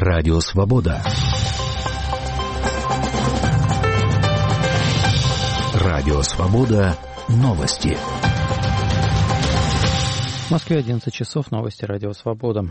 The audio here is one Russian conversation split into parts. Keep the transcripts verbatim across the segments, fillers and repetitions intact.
Радио Свобода. Радио Свобода. Новости. В Москве одиннадцать часов. Новости Радио Свобода.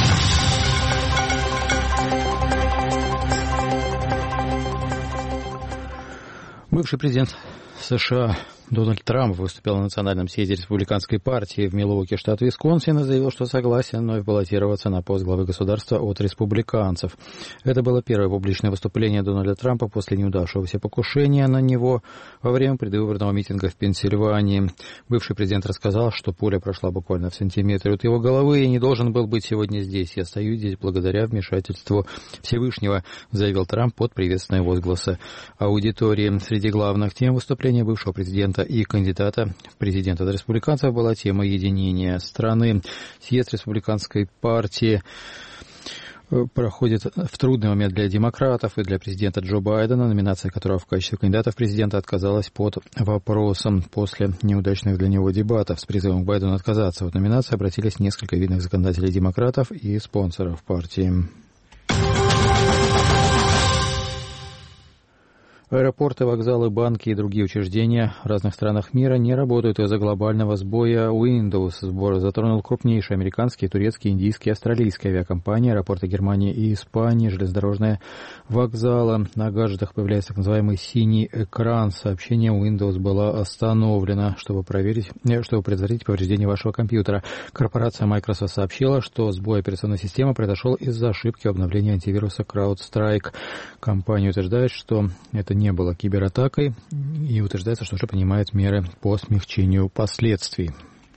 Бывший президент США Дональд Трамп выступил на национальном съезде республиканской партии в Милуоки, штат Висконсин, и заявил, что согласен вновь баллотироваться на пост главы государства от республиканцев. Это было первое публичное выступление Дональда Трампа после неудавшегося покушения на него во время предвыборного митинга в Пенсильвании. Бывший президент рассказал, что пуля прошла буквально в сантиметре от его головы и не должен был быть сегодня здесь. «Я стою здесь благодаря вмешательству Всевышнего», заявил Трамп под приветственные возгласы аудитории. Среди главных тем выступления бывшего президента и кандидата в президенты от республиканцев была тема единения страны. Съезд республиканской партии проходит в трудный момент для демократов и для президента Джо Байдена, номинация которого в качестве кандидата в президенты отказалась под вопросом после неудачных для него дебатов. С призывом к Байдену отказаться от номинации обратились несколько видных законодателей демократов и спонсоров партии. Аэропорты, вокзалы, банки и другие учреждения в разных странах мира не работают из-за глобального сбоя Windows. Сбор затронул крупнейшие американские, турецкие, индийские и австралийские авиакомпании, аэропорты Германии и Испании, железнодорожные вокзалы. На гаджетах появляется так называемый синий экран. Сообщение Windows было остановлено, чтобы проверить, чтобы предотвратить повреждение вашего компьютера. Корпорация Microsoft сообщила, что сбой операционной системы произошел из-за ошибки в обновлении антивируса CrowdStrike. Компания утверждает, что это не было кибератакой, и утверждается, что уже принимает меры по смягчению последствий.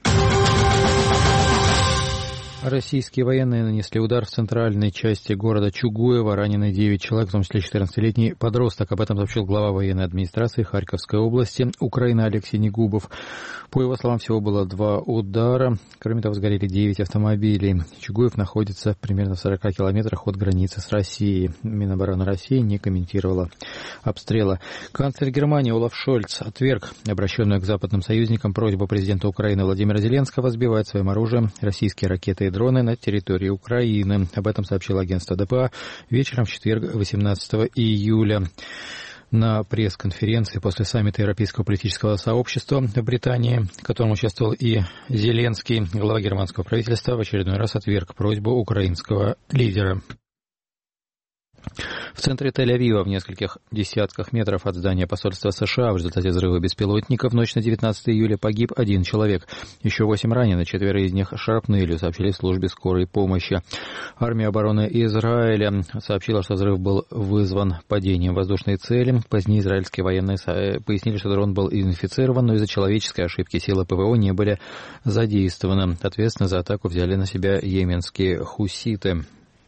Российские военные нанесли удар в центральной части города Чугуево. Ранены девять человек, в том числе четырнадцатилетний подросток. Об этом сообщил глава военной администрации Харьковской области Украины Алексей Негубов. По его словам, всего было два удара. Кроме того, сгорели девять автомобилей. Чугуев находится примерно в сорока километрах от границы с Россией. Минобороны России не комментировала обстрела. Канцлер Германии Олаф Шольц отверг обращенную к западным союзникам просьбу президента Украины Владимира Зеленского сбивать своим оружием российские ракеты и дроны на территории Украины. Об этом сообщило агентство ДПА вечером в четверг, восемнадцатого июля. На пресс-конференции после саммита Европейского политического сообщества в Британии, в котором участвовал и Зеленский, глава германского правительства в очередной раз отверг просьбу украинского лидера. В центре Тель-Авива, в нескольких десятках метров от здания посольства США, в результате взрыва беспилотника в ночь на девятнадцатое июля погиб один человек. Еще восемь ранены, четверо из них шрапнелью, сообщили в службе скорой помощи. Армия обороны Израиля сообщила, что взрыв был вызван падением воздушной цели. Позднее израильские военные пояснили, что дрон был инфицирован, но из-за человеческой ошибки силы ПВО не были задействованы. Ответственность за атаку взяли на себя йеменские хуситы.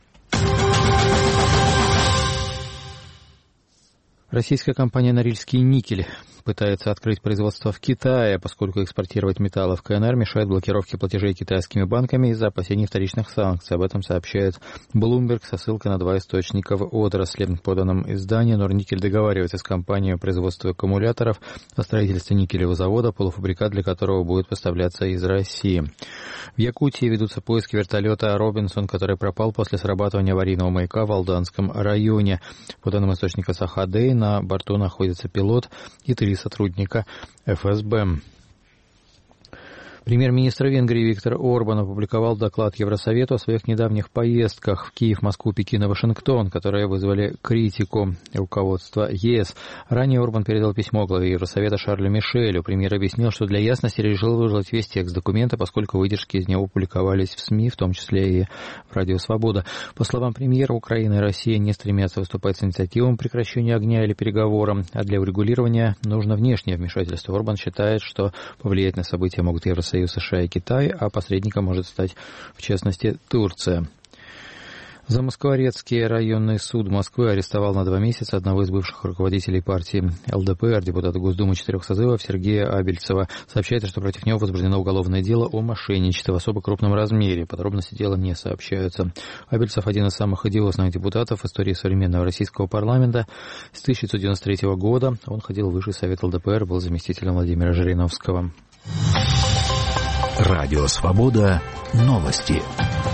Российская компания «Норильский никель» пытается открыть производство в Китае, поскольку экспортировать металлы в КНР мешает блокировке платежей китайскими банками из-за опасений вторичных санкций. Об этом сообщает Bloomberg со ссылкой на два источника в отрасли. В поданном издании «Норникель» договаривается с компанией о производстве аккумуляторов, о строительстве никелевого завода, полуфабрикат для которого будет поставляться из России. В Якутии ведутся поиски вертолета «Робинсон», который пропал после срабатывания аварийного маяка в Алданском районе. По данным источника Сахадей, на борту находится пилот и три сотрудника эф эс бэ. Премьер-министр Венгрии Виктор Орбан опубликовал доклад Евросовету о своих недавних поездках в Киев, Москву, Пекин и Вашингтон, которые вызвали критику руководства ЕС. Ранее Орбан передал письмо главе Евросовета Шарлю Мишелю. Премьер объяснил, что для ясности решил выложить весь текст документа, поскольку выдержки из него публиковались в СМИ, в том числе и в Радио Свобода. По словам премьера, Украина и Россия не стремятся выступать с инициативами прекращения огня или переговорам, а для урегулирования нужно внешнее вмешательство. Орбан считает, что повлиять на события могут Евросоюз, США и Китай, а посредником может стать, в частности, Турция. Замоскворецкий районный суд Москвы арестовал на два месяца одного из бывших руководителей партии эл дэ пэ эр, депутата Госдумы четырех созывов Сергея Абельцева. Сообщается, что против него возбуждено уголовное дело о мошенничестве в особо крупном размере. Подробности дела не сообщаются. Абельцев один из самых одиозных депутатов в истории современного российского парламента. С тысяча девятьсот девяносто третьего года он ходил в Высший совет эл дэ пэ эр, был заместителем Владимира Жириновского. Радио Свобода. Новости.